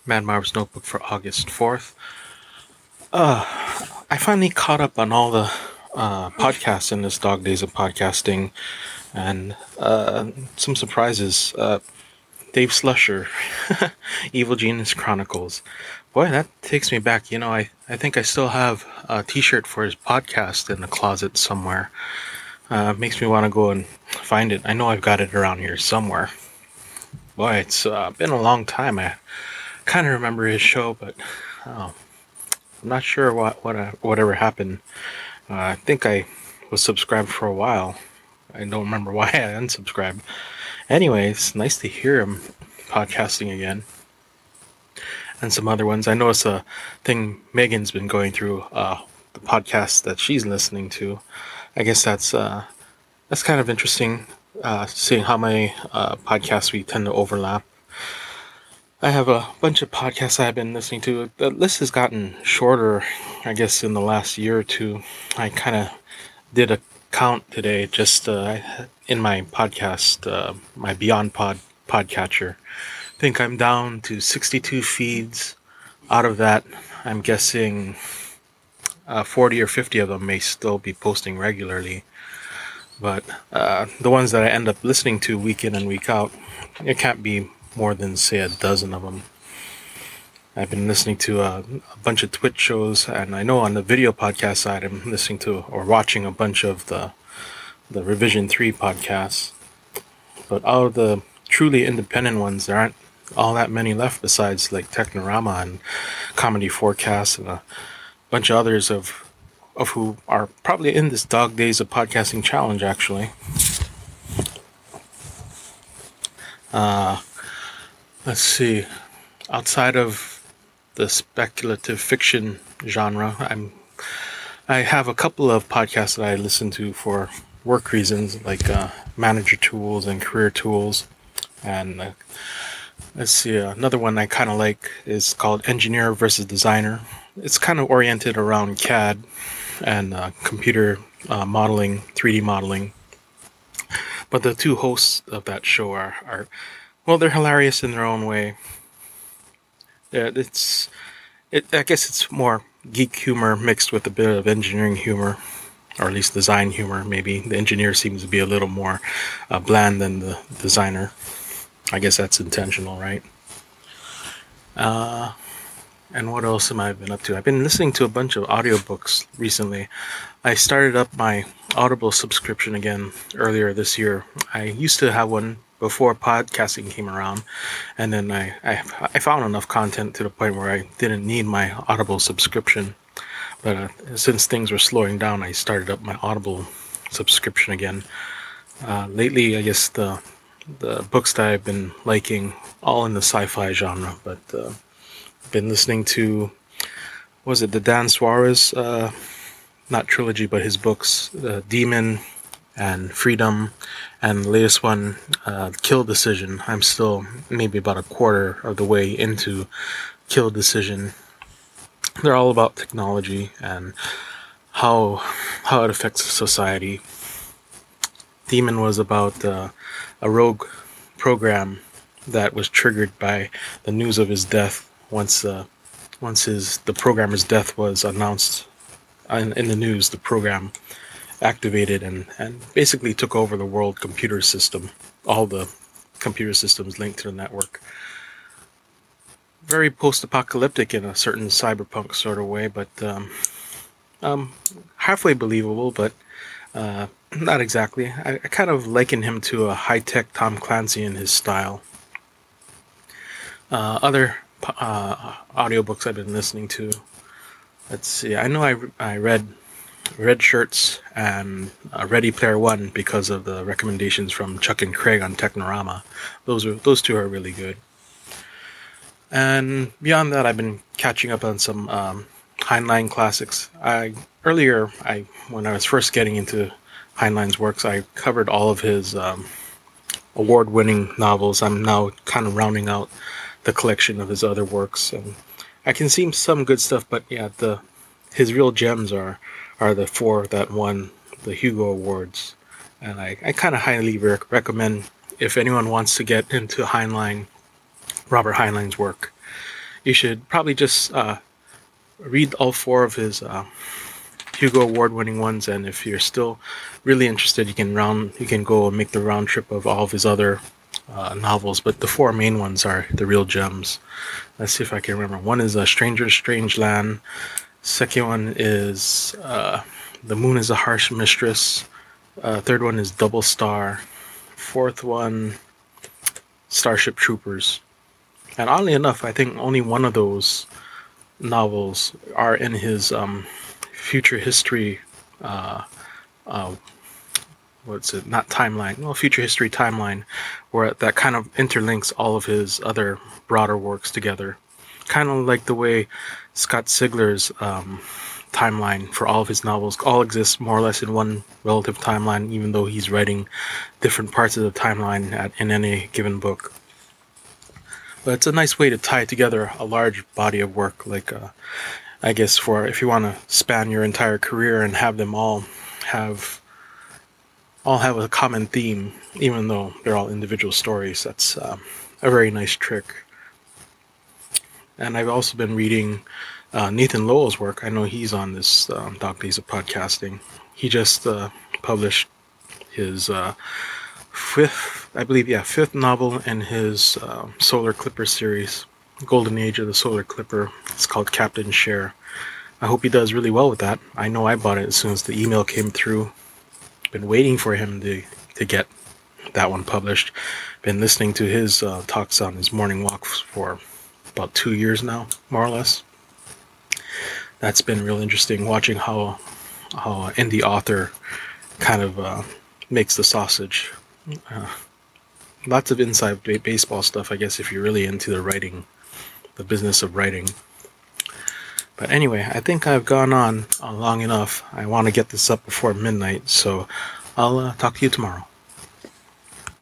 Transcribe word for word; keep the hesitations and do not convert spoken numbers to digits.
Mad Marv's Notebook for August fourth. Uh, I finally caught up on all the uh, podcasts in this dog days of podcasting, and uh, some surprises. Uh, Dave Slusher, Evil Genius Chronicles. Boy, that takes me back. You know, I, I think I still have a t-shirt for his podcast in the closet somewhere. Uh, makes me want to go and find it. I know I've got it around here somewhere. Boy, it's uh, been a long time. I kind of remember his show, but oh, I'm not sure what what uh, whatever happened. Uh, I think I was subscribed for a while. I don't remember why I unsubscribed. Anyway, it's nice to hear him podcasting again. And some other ones. I know it's a thing Megan's been going through, uh, the podcast that she's listening to. I guess that's uh, that's kind of interesting, uh, seeing how many uh, podcasts we tend to overlap. I have a bunch of podcasts I've been listening to. The list has gotten shorter, I guess, in the last year or two. I kind of did a count today, just uh, in my podcast, uh, my Beyond Pod podcatcher. I think I'm down to sixty-two feeds. Out of that, I'm guessing uh, forty or fifty of them may still be posting regularly. But uh, the ones that I end up listening to week in and week out, it can't be more than, say, a dozen of them. I've been listening to a, a bunch of Twitch shows, and I know on the video podcast side, I'm listening to or watching a bunch of the the Revision three podcasts. But out of the truly independent ones, there aren't all that many left besides like Technorama and Comedy Forecast and a bunch of others of of who are probably in this Dog Days of Podcasting challenge, actually. Uh, let's see. Outside of the speculative fiction genre, I'm I have a couple of podcasts that I listen to for work reasons, like uh, Manager Tools and Career Tools. And uh, let's see, uh, another one I kind of like is called Engineer versus Designer. It's kind of oriented around C A D and uh, computer uh, modeling, three D modeling. But the two hosts of that show are, are well, they're hilarious in their own way. Yeah, it's, it, I guess it's more geek humor mixed with a bit of engineering humor, or at least design humor, maybe. The engineer seems to be a little more uh, bland than the designer. I guess that's intentional, right? Uh, and what else am I been up to? I've been listening to a bunch of audiobooks recently. I started up my Audible subscription again earlier this year. I used to have one before podcasting came around, and then I, I, I found enough content to the point where I didn't need my Audible subscription. But uh, since things were slowing down, I started up my Audible subscription again. Uh, lately, I guess the the books that I've been liking, all in the sci-fi genre, but uh, I've been listening to, what was it, the Dan Suarez, uh, not trilogy, but his books, uh, Demon and Freedom, and the latest one, uh, Kill Decision. I'm still maybe about a quarter of the way into Kill Decision. They're all about technology and how how it affects society. Demon was about uh, a rogue program that was triggered by the news of his death. Once uh, once his the programmer's death was announced in, in the news, the program activated and, and basically took over the world computer system, all the computer systems linked to the network. Very post-apocalyptic in a certain cyberpunk sort of way, but um, um, halfway believable, but uh, not exactly. I, I kind of liken him to a high-tech Tom Clancy in his style. Uh, other uh, audiobooks I've been listening to, let's see, I know I, I read Red Shirts and uh, Ready Player One because of the recommendations from Chuck and Craig on Technorama. Those are those two are really good. And beyond that, I've been catching up on some um, Heinlein classics. I earlier, I when I was first getting into Heinlein's works, I covered all of his um, award-winning novels. I'm now kind of rounding out the collection of his other works, and I can see some good stuff. But yeah, the his real gems are are the four that won the Hugo Awards, and I, I kind of highly rec- recommend if anyone wants to get into Heinlein. Robert Heinlein's work. you should probably just uh, read all four of his uh, Hugo Award-winning ones, and if you're still really interested, you can round you can go and make the round trip of all of his other uh, novels. But the four main ones are the real gems. Let's see if I can remember. One is A Stranger's Strange Land. Second one is uh, The Moon is a Harsh Mistress. Uh, third one is Double Star. Fourth one, Starship Troopers. And oddly enough, I think only one of those novels are in his um, future history, uh, uh, what's it, not timeline, well, future history timeline, where that kind of interlinks all of his other broader works together. Kind of like the way Scott Sigler's um, timeline for all of his novels all exists more or less in one relative timeline, even though he's writing different parts of the timeline at, in any given book. But it's a nice way to tie together a large body of work, like uh, I guess for if you want to span your entire career and have them all have all have a common theme, even though they're all individual stories. That's um, a very nice trick. And I've also been reading uh, Nathan Lowell's work. I know he's on this um, Dog Days of Podcasting. He just uh, published his uh, fifth, I believe, yeah, fifth novel in his uh, Solar Clipper series, Golden Age of the Solar Clipper. It's called Captain Share. I hope he does really well with that. I know I bought it as soon as the email came through. Been waiting for him to, to get that one published. Been listening to his uh, talks on his morning walks for about two years now, more or less. That's been real interesting, watching how how an indie author kind of uh, makes the sausage. Uh, lots of inside baseball stuff, I guess, if you're really into the writing, the business of writing. But anyway, I think I've gone on uh, long enough. I want to get this up before midnight, so I'll uh, talk to you tomorrow.